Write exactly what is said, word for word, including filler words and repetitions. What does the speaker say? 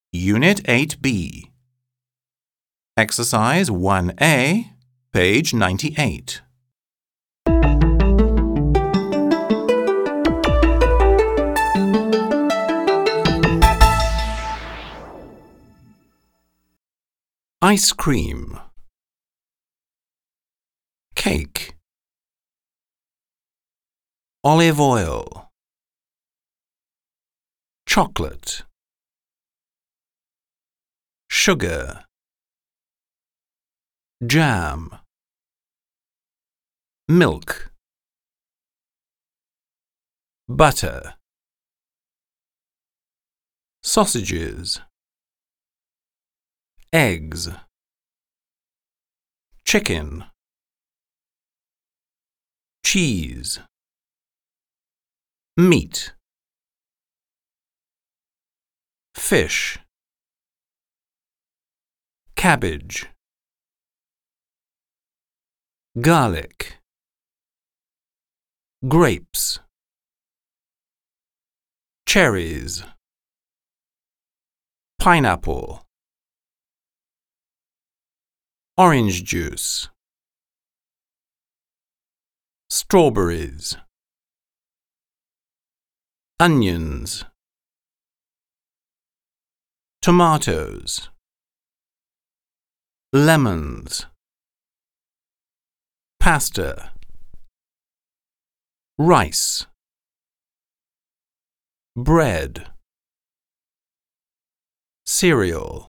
Unit eight B. Exercise one A, page ninety-eight. Ice cream, cake, olive oil, chocolate, sugar, jam, milk, butter, sausages, eggs, chicken, cheese, meat, fish, cabbage, garlic, grapes, cherries, pineapple, orange juice, strawberries, onions, tomatoes, lemons, pasta, rice, bread, cereal.